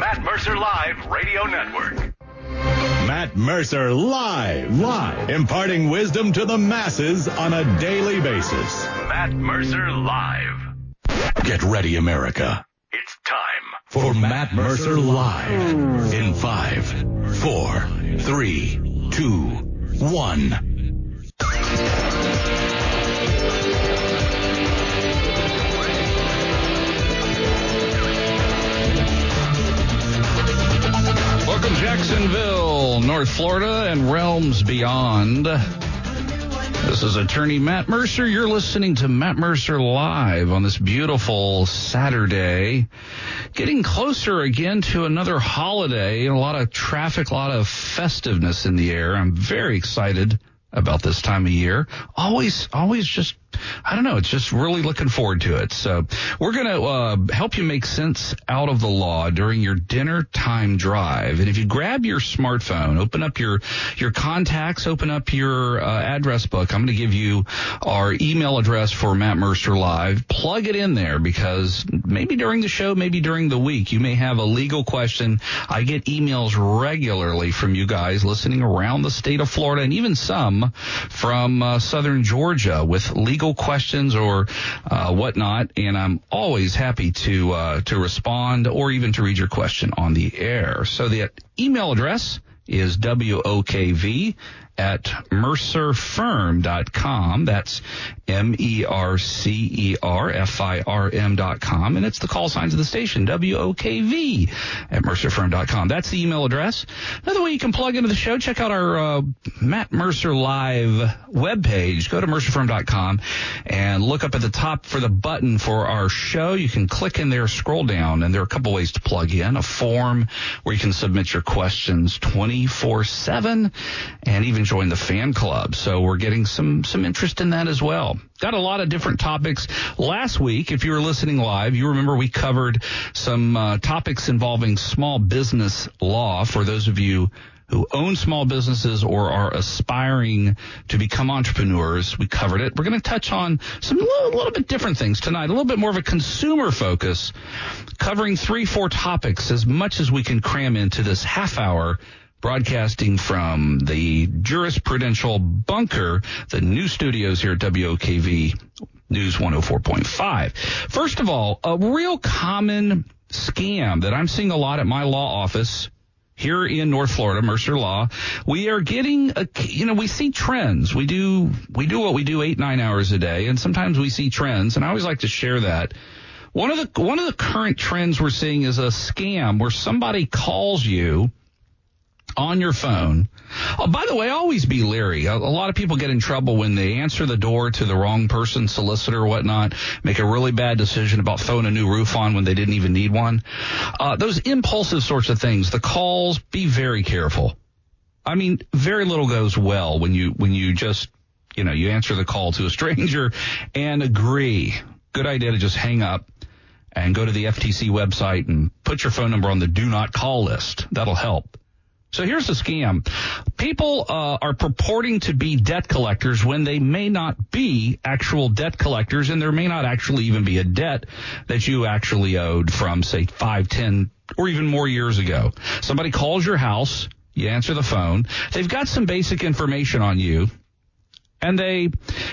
Matt Mercer Live Radio Network. Matt Mercer Live. Imparting wisdom to the masses on a daily basis. Matt Mercer Live. Get ready, America. It's time for Matt Mercer Live. In 5, 4, 3, 2, 1. Welcome, Jacksonville, North Florida, and realms beyond. This is attorney Matt Mercer. You're listening to Matt Mercer Live on this beautiful Saturday. Getting closer again to another holiday. A lot of traffic, a lot of festiveness in the air. I'm very excited about this time of year. Always just, I don't know, it's just really looking forward to it. So we're going to help you make sense out of the law during your dinner time drive. And if you grab your smartphone, open up your contacts, open up your address book. I'm going to give you our email address for Matt Mercer Live. Plug it in there because maybe during the show, maybe during the week, you may have a legal question. I get emails regularly from you guys listening around the state of Florida and even some from southern Georgia with legal questions or whatnot, and I'm always happy to respond or even to read your question on the air. So the email address is WOKV@mercerfirm.com. That's MERCERFIRM.com. And it's the call signs of the station, WOKV@mercerfirm.com. That's the email address. Another way you can plug into the show, check out our Matt Mercer Live webpage. Go to mercerfirm.com and look up at the top for the button for our show. You can click in there, scroll down, and there are a couple ways to plug in. A form where you can submit your questions 24/7 and even join the fan club. So we're getting some interest in that as well. Got a lot of different topics. Last week, if you were listening live, you remember we covered some topics involving small business law for those of you who own small businesses or are aspiring to become entrepreneurs. We covered it. We're going to touch on some little bit different things tonight, a little bit more of a consumer focus, covering 3-4 topics as much as we can cram into this half hour, broadcasting from the jurisprudential bunker, the new studios here at WOKV News 104.5. First of all, a real common scam that I'm seeing a lot at my law office here in North Florida, Mercer Law. We are getting, we see trends. We do what we do 8-9 hours a day, and sometimes we see trends, and I always like to share that. One of the current trends we're seeing is a scam where somebody calls you on your phone. Oh, by the way, always be leery. A lot of people get in trouble when they answer the door to the wrong person, solicitor or whatnot, make a really bad decision about throwing a new roof on when they didn't even need one. Those impulsive sorts of things, the calls, be very careful. I mean, very little goes well when you just, you answer the call to a stranger and agree. Good idea to just hang up and go to the FTC website and put your phone number on the do not call list. That'll help. So here's the scam. People are purporting to be debt collectors when they may not be actual debt collectors, and there may not actually even be a debt that you actually owed from, say, 5, 10, or even more years ago. Somebody calls your house, you answer the phone, they've got some basic information on you, and they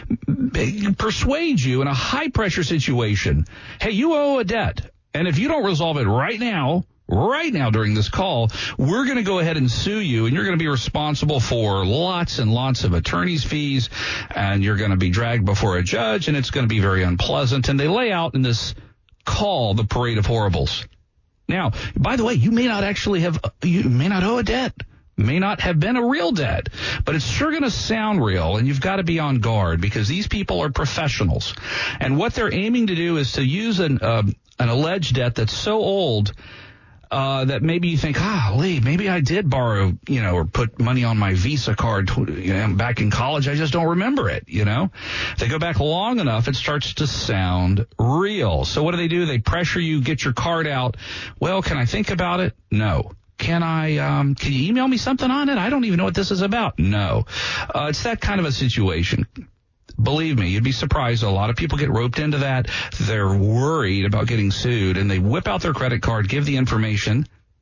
persuade you in a high-pressure situation, hey, you owe a debt, and if you don't resolve it right now during this call, we're going to go ahead and sue you, and you're going to be responsible for lots and lots of attorney's fees, and you're going to be dragged before a judge, and it's going to be very unpleasant. And they lay out in this call the parade of horribles. Now, by the way, you may not owe a debt, may not have been a real debt, but it's sure going to sound real, and you've got to be on guard because these people are professionals. And what they're aiming to do is to use an alleged debt that's so old that maybe you think, Lee, maybe I did borrow, or put money on my Visa card back in college. I just don't remember it, They go back long enough, it starts to sound real. So what do? They pressure you, get your card out. Well, can I think about it? No. Can you email me something on it? I don't even know what this is about. No. It's that kind of a situation. Believe me, you'd be surprised. A lot of people get roped into that. They're worried about getting sued, and they whip out their credit card, give the information,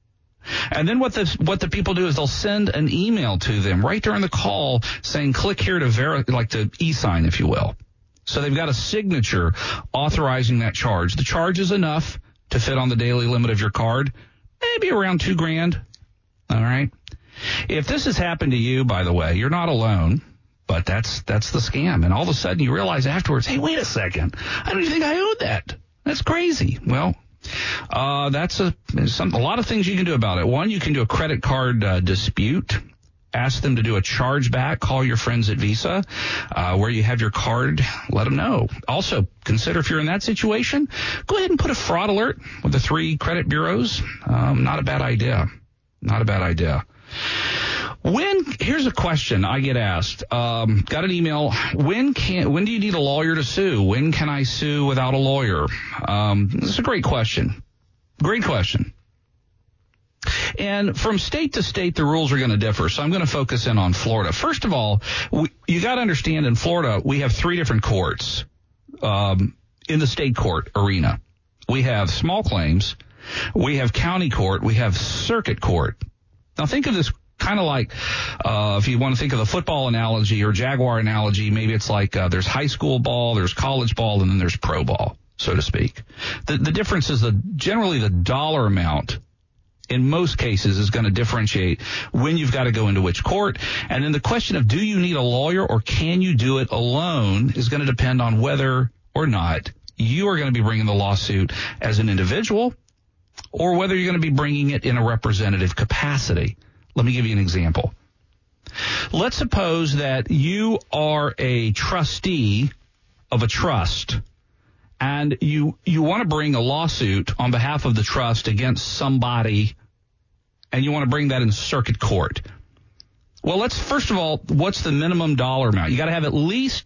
And then what the people do is they'll send an email to them right during the call saying, click here to like to e-sign, if you will. So they've got a signature authorizing that charge. The charge is enough to fit on the daily limit of your card, maybe around $2,000. All right. If this has happened to you, by the way, you're not alone, but that's the scam. And all of a sudden you realize afterwards, hey, wait a second. I don't even think I owed that. That's crazy. Well, that's a lot of things you can do about it. One, you can do a credit card dispute. Ask them to do a chargeback. Call your friends at Visa where you have your card. Let them know. Also, consider if you're in that situation, go ahead and put a fraud alert with the 3 credit bureaus. Not a bad idea. Not a bad idea. Here's a question I get asked. Got an email. When do you need a lawyer to sue? When can I sue without a lawyer? This is a great question. Great question. And from state to state, the rules are going to differ. So I'm going to focus in on Florida. First of all, you got to understand in Florida, we have 3 different courts in the state court arena. We have small claims. We have county court. We have circuit court. Now think of this kind of like if you want to think of the football analogy or Jaguar analogy, maybe it's like there's high school ball, there's college ball, and then there's pro ball, so to speak. The difference is generally the dollar amount in most cases is going to differentiate when you've got to go into which court. And then the question of do you need a lawyer or can you do it alone is going to depend on whether or not you are going to be bringing the lawsuit as an individual or whether you're going to be bringing it in a representative capacity. Let me give you an example. Let's suppose that you are a trustee of a trust and you want to bring a lawsuit on behalf of the trust against somebody, and you want to bring that in circuit court. Well, first of all, what's the minimum dollar amount? You got to have at least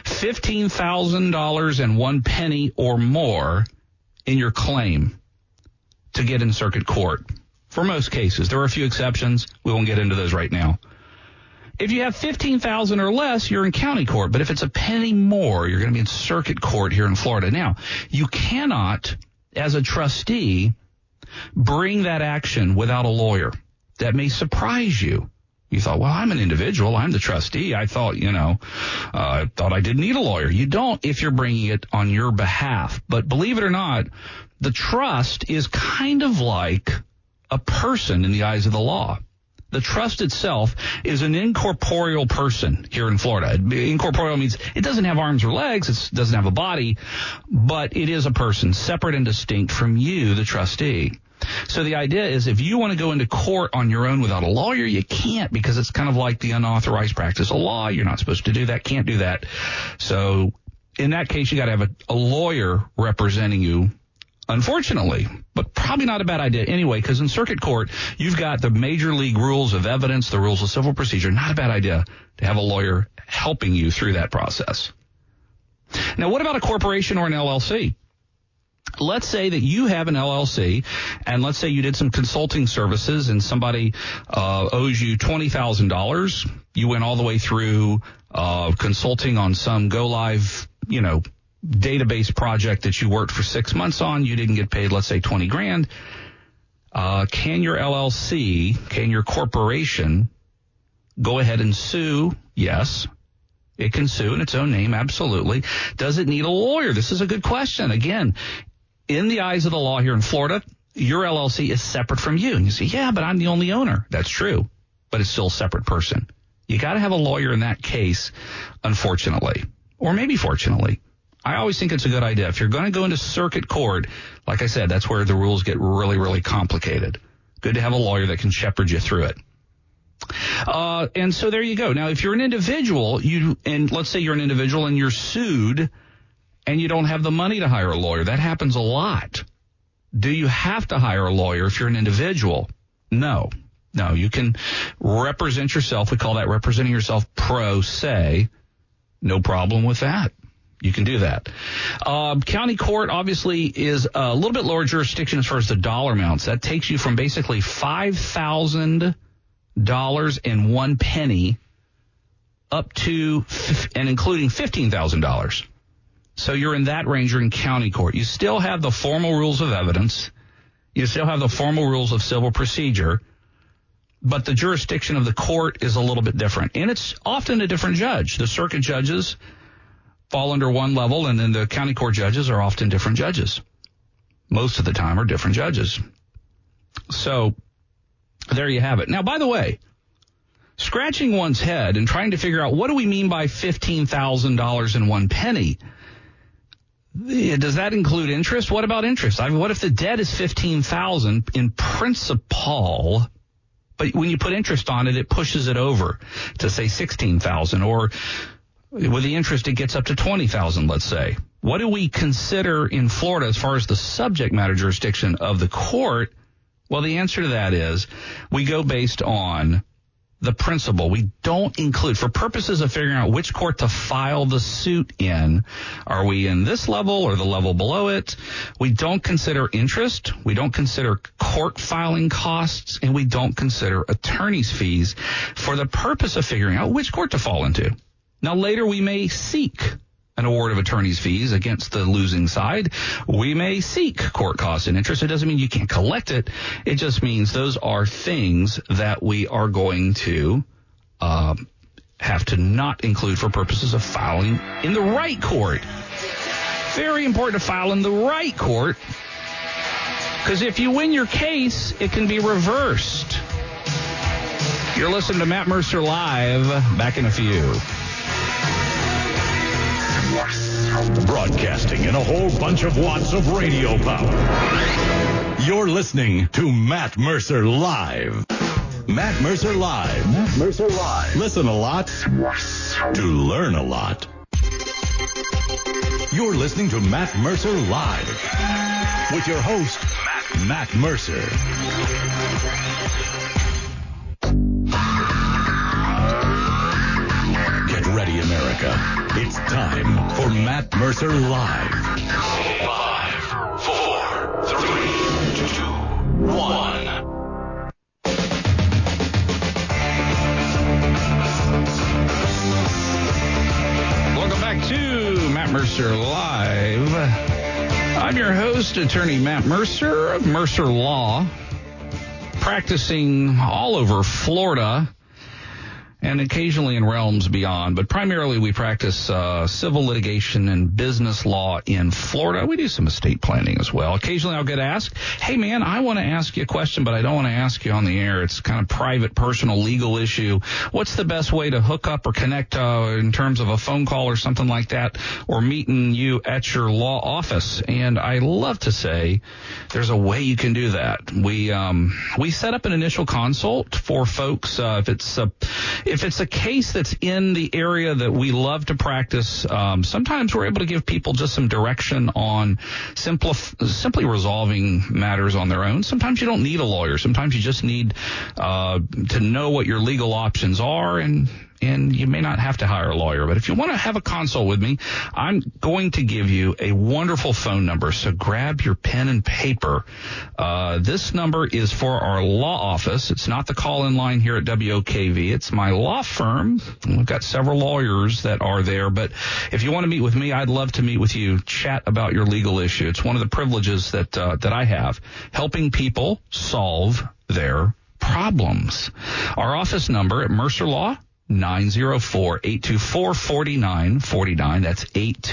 $15,001 or more in your claim to get in circuit court. For most cases, there are a few exceptions. We won't get into those right now. If you have $15,000 or less, you're in county court. But if it's a penny more, you're going to be in circuit court here in Florida. Now, you cannot, as a trustee, bring that action without a lawyer. That may surprise you. You thought, well, I'm an individual. I'm the trustee. I thought, I didn't need a lawyer. You don't if you're bringing it on your behalf. But believe it or not, the trust is kind of like a person in the eyes of the law. The trust itself is an incorporeal person here in Florida. Incorporeal means it doesn't have arms or legs, it doesn't have a body, but it is a person separate and distinct from you, the trustee. So the idea is if you want to go into court on your own without a lawyer, you can't because it's kind of like the unauthorized practice of law. You're not supposed to do that, can't do that. So in that case, you got to have a lawyer representing you. Unfortunately, but probably not a bad idea anyway, because in circuit court, you've got the major league rules of evidence, the rules of civil procedure. Not a bad idea to have a lawyer helping you through that process. Now, what about a corporation or an LLC? Let's say that you have an LLC, and let's say you did some consulting services and somebody owes you $20,000. You went all the way through consulting on some go-live, database project that you worked for 6 months on. You didn't get paid, let's say, $20,000. Can your LLC, can your corporation go ahead and sue? Yes, it can sue in its own name. Absolutely. Does it need a lawyer? This is a good question. Again, in the eyes of the law here in Florida, your LLC is separate from you. And you say, yeah, but I'm the only owner. That's true, but it's still a separate person. You got to have a lawyer in that case, unfortunately, or maybe fortunately. I always think it's a good idea. If you're going to go into circuit court, like I said, that's where the rules get really, really complicated. Good to have a lawyer that can shepherd you through it. And so there you go. Now, if you're an individual, and let's say you're an individual and you're sued and you don't have the money to hire a lawyer, that happens a lot. Do you have to hire a lawyer if you're an individual? No, you can represent yourself. We call that representing yourself pro se. No problem with that. You can do that. County court obviously is a little bit lower jurisdiction as far as the dollar amounts. That takes you from basically $5,000.01 up to and including $15,000. So you're in that range. You're in county court. You still have the formal rules of evidence. You still have the formal rules of civil procedure, but the jurisdiction of the court is a little bit different. And it's often a different judge. The circuit judges fall under one level, and then the county court judges are often different judges. Most of the time are different judges. So there you have it. Now, by the way, scratching one's head and trying to figure out what do we mean by $15,000 and one penny? Does that include interest? What about interest? I mean, what if the debt is $15,000 in principal, but when you put interest on it, it pushes it over to say $16,000, or with the interest, it gets up to $20,000, let's say. What do we consider in Florida as far as the subject matter jurisdiction of the court? Well, the answer to that is we go based on the principal. We don't include, for purposes of figuring out which court to file the suit in, are we in this level or the level below it? We don't consider interest. We don't consider court filing costs, and we don't consider attorney's fees for the purpose of figuring out which court to fall into. Now, later we may seek an award of attorney's fees against the losing side. We may seek court costs and interest. It doesn't mean you can't collect it. It just means those are things that we are going to have to not include for purposes of filing in the right court. Very important to file in the right court, because if you win your case, it can be reversed. You're listening to Matt Mercer Live. Back in a few. Broadcasting in a whole bunch of watts of radio power. You're listening to Matt Mercer Live. Matt Mercer Live. Matt Mercer Live. Listen a lot to learn a lot. You're listening to Matt Mercer Live with your host, Matt Mercer. Get ready, America. It's time for Matt Mercer Live. 5, 4, 3, 2, 1. Welcome back to Matt Mercer Live. I'm your host, attorney Matt Mercer of Mercer Law, practicing all over Florida and occasionally in realms beyond, but primarily we practice civil litigation and business law in Florida. We do some estate planning as well. Occasionally I'll get asked, hey man, I want to ask you a question, but I don't want to ask you on the air. It's kind of private, personal, legal issue. What's the best way to hook up or connect in terms of a phone call or something like that, or meeting you at your law office? And I love to say there's a way you can do that. We set up an initial consult for folks if it's a case that's in the area that we love to practice. Sometimes we're able to give people just some direction on simply resolving matters on their own. Sometimes you don't need a lawyer. Sometimes you just need to know what your legal options are, and you may not have to hire a lawyer. But if you want to have a consult with me, I'm going to give you a wonderful phone number. So grab your pen and paper. This number is for our law office. It's not the call-in line here at WOKV. It's my law firm. We've got several lawyers that are there. But if you want to meet with me, I'd love to meet with you, chat about your legal issue. It's one of the privileges that I have, helping people solve their problems. Our office number at Mercer Law, 904-824-4949. That's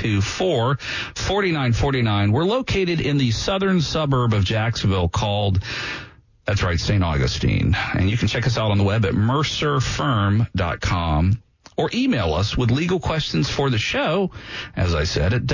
824-4949. We're located in the southern suburb of Jacksonville called, that's right, St. Augustine. And you can check us out on the web at mercerfirm.com, or email us with legal questions for the show, as I said, at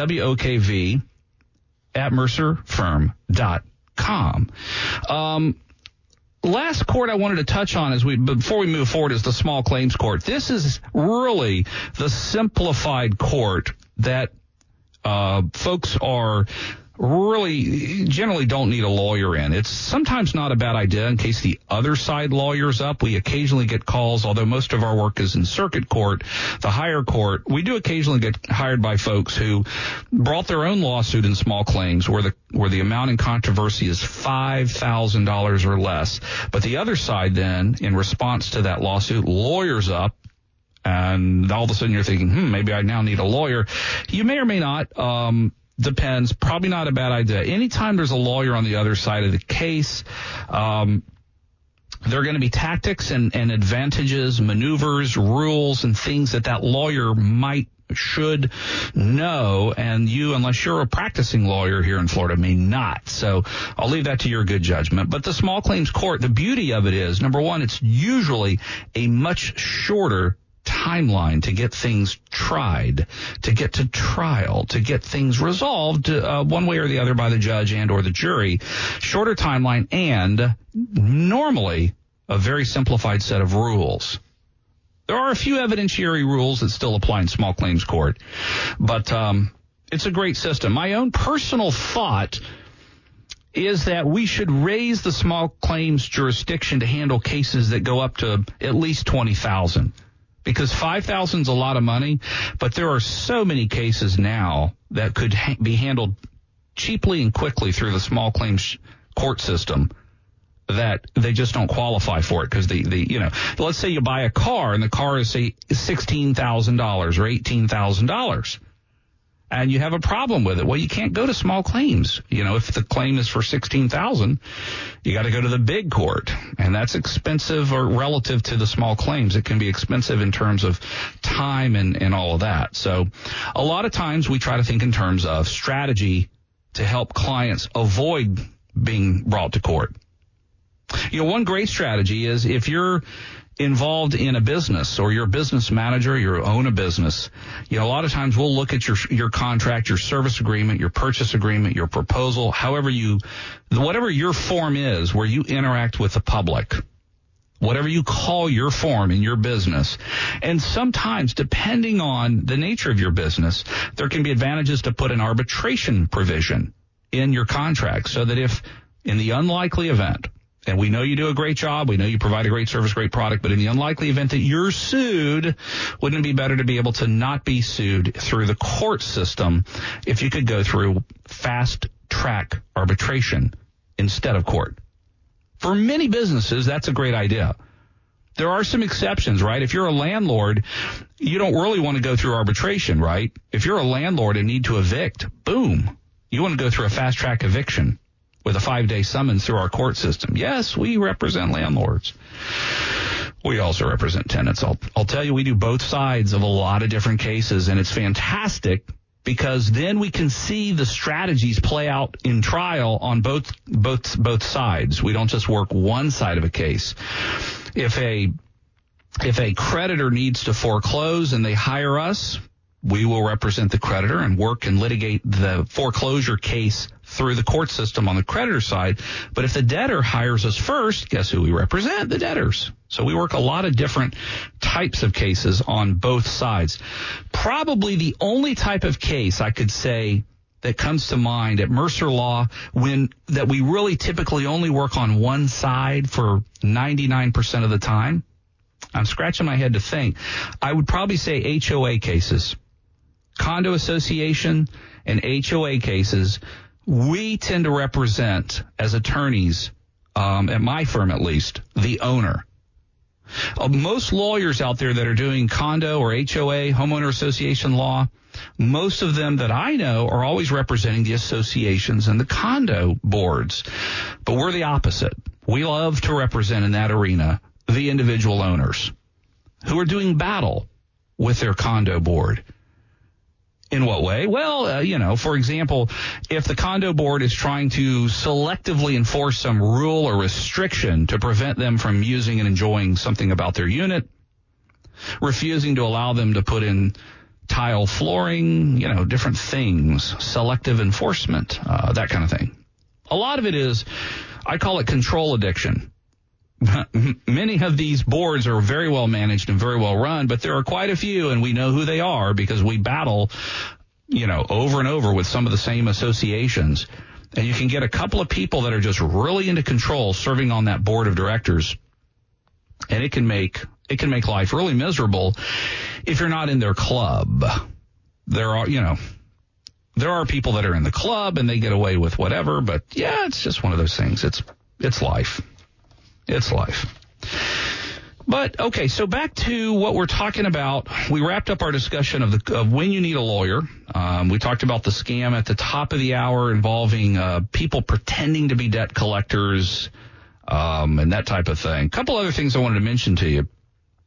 WOKV@mercerfirm.com. Last court I wanted to touch on before we move forward is the small claims court. This is really the simplified court that folks are really generally don't need a lawyer in. It's sometimes not a bad idea in case the other side lawyers up. We occasionally get calls, although most of our work is in circuit court, the higher court. We do occasionally get hired by folks who brought their own lawsuit in small claims where the amount in controversy is $5,000 or less. But the other side then, in response to that lawsuit, lawyers up. And all of a sudden you're thinking, maybe I now need a lawyer. You may or may not. Depends. Probably not a bad idea. Anytime there's a lawyer on the other side of the case, there are going to be tactics and advantages, maneuvers, rules, and things that lawyer should know, and you, unless you're a practicing lawyer here in Florida, may not. So I'll leave that to your good judgment. But the small claims court, the beauty of it is, number one, it's usually a much shorter timeline to get things tried, to get to trial, to get things resolved one way or the other by the judge and or the jury. Shorter timeline and normally a very simplified set of rules. There are a few evidentiary rules that still apply in small claims court, but it's a great system. My own personal thought is that we should raise the small claims jurisdiction to handle cases that go up to at least $20,000. Because $5,000 is a lot of money, but there are so many cases now that could be handled cheaply and quickly through the small claims court system that they just don't qualify for it. Because let's say you buy a car and the car is, say, $16,000 or $18,000. And you have a problem with it. Well, you can't go to small claims. If the claim is for $16,000, you got to go to the big court. And that's expensive or relative to the small claims. It can be expensive in terms of time and all of that. So a lot of times we try to think in terms of strategy to help clients avoid being brought to court. One great strategy is if you're involved in a business or you're a business manager, you own a business, a lot of times we'll look at your contract, your service agreement, your purchase agreement, your proposal, whatever your form is where you interact with the public, whatever you call your form in your business. And sometimes, depending on the nature of your business, there can be advantages to put an arbitration provision in your contract so that if in the unlikely event, and we know you do a great job, we know you provide a great service, great product, but in the unlikely event that you're sued, wouldn't it be better to be able to not be sued through the court system if you could go through fast track arbitration instead of court? For many businesses, that's a great idea. There are some exceptions, right? If you're a landlord, you don't really want to go through arbitration, right? If you're a landlord and need to evict, boom, you want to go through a fast track eviction with a 5-day summons through our court system. Yes, we represent landlords. We also represent tenants. I'll tell you, we do both sides of a lot of different cases, and it's fantastic because then we can see the strategies play out in trial on both sides. We don't just work one side of a case. If a creditor needs to foreclose and they hire us, we will represent the creditor and work and litigate the foreclosure case through the court system on the creditor side. But if the debtor hires us first, guess who we represent? The debtors. So we work a lot of different types of cases on both sides. Probably the only type of case I could say that comes to mind at Mercer Law that we really typically only work on one side for 99% of the time. I'm scratching my head to think. I would probably say HOA cases. Condo association and HOA cases, we tend to represent, as attorneys, at my firm at least, the owner. Most lawyers out there that are doing condo or HOA, homeowner association law, most of them that I know are always representing the associations and the condo boards. But we're the opposite. We love to represent in that arena the individual owners who are doing battle with their condo board. In what way? Well, for example, if the condo board is trying to selectively enforce some rule or restriction to prevent them from using and enjoying something about their unit, refusing to allow them to put in tile flooring, different things, selective enforcement, that kind of thing. A lot of it is, I call it control addiction. Many of these boards are very well managed and very well run, but there are quite a few, and we know who they are because we battle, over and over with some of the same associations. And you can get a couple of people that are just really into control serving on that board of directors, and it can make life really miserable if you're not in their club. There are people that are in the club and they get away with whatever, but yeah, it's just one of those things. It's life. It's life. But, okay, so back to what we're talking about. We wrapped up our discussion of when you need a lawyer. We talked about the scam at the top of the hour involving people pretending to be debt collectors and that type of thing. A couple other things I wanted to mention to you.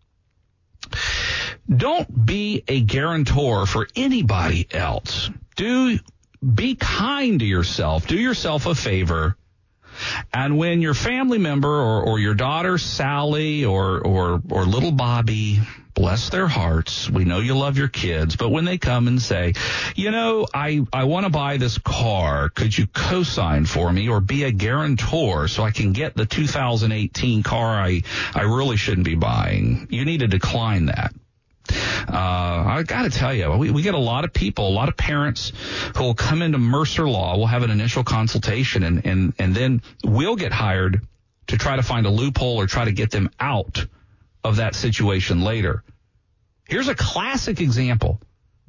Don't be a guarantor for anybody else. Be kind to yourself. Do yourself a favor. And when your family member or your daughter, Sally, or little Bobby, bless their hearts, we know you love your kids, but when they come and say, I want to buy this car, could you co-sign for me or be a guarantor so I can get the 2018 car I really shouldn't be buying? You need to decline that. I got to tell you, we get a lot of people, a lot of parents who will come into Mercer Law. We'll have an initial consultation, and then we'll get hired to try to find a loophole or try to get them out of that situation later. Here's a classic example.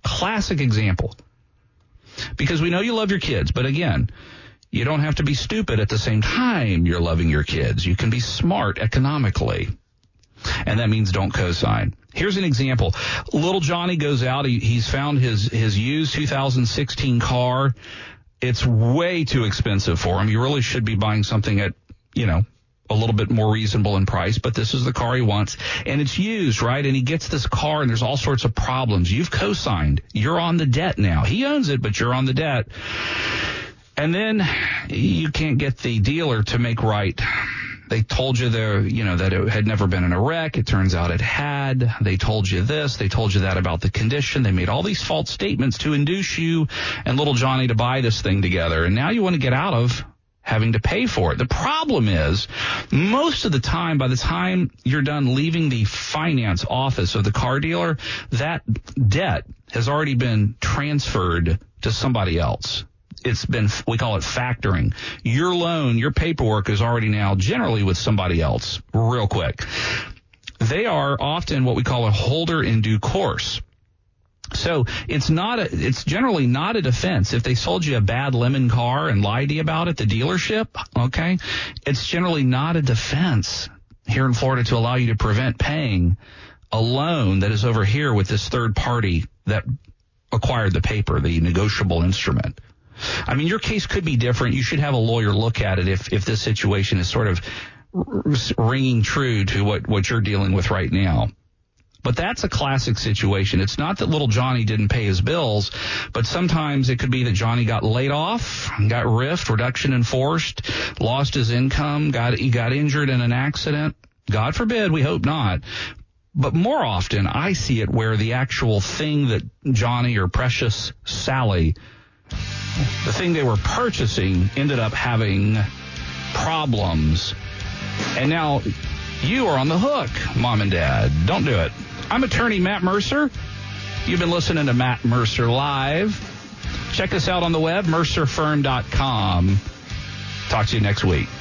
Because we know you love your kids, but again, you don't have to be stupid at the same time you're loving your kids. You can be smart economically. And that means don't co-sign. Here's an example. Little Johnny goes out. He's found his used 2016 car. It's way too expensive for him. He really should be buying something at, a little bit more reasonable in price, but this is the car he wants. And it's used, right? And he gets this car, and there's all sorts of problems. You've co-signed. You're on the debt now. He owns it, but you're on the debt. And then you can't get the dealer to make right. They told you that it had never been in a wreck. It turns out it had. They told you this. They told you that about the condition. They made all these false statements to induce you and little Johnny to buy this thing together. And now you want to get out of having to pay for it. The problem is, most of the time, by the time you're done leaving the finance office of the car dealer, that debt has already been transferred to somebody else. We call it factoring. Your loan, your paperwork is already now generally with somebody else real quick. They are often what we call a holder in due course. So it's generally not a defense. If they sold you a bad lemon car and lied to you about it, the dealership, okay, it's generally not a defense here in Florida to allow you to prevent paying a loan that is over here with this third party that acquired the paper, the negotiable instrument. I mean, your case could be different. You should have a lawyer look at it if this situation is sort of ringing true to what you're dealing with right now. But that's a classic situation. It's not that little Johnny didn't pay his bills, but sometimes it could be that Johnny got laid off, got riffed, reduction in force, lost his income, he got injured in an accident. God forbid, we hope not. But more often, I see it where the actual thing that Johnny or precious Sally, the thing they were purchasing, ended up having problems. And now you are on the hook, Mom and Dad. Don't do it. I'm attorney Matt Mercer. You've been listening to Matt Mercer Live. Check us out on the web, mercerfirm.com. Talk to you next week.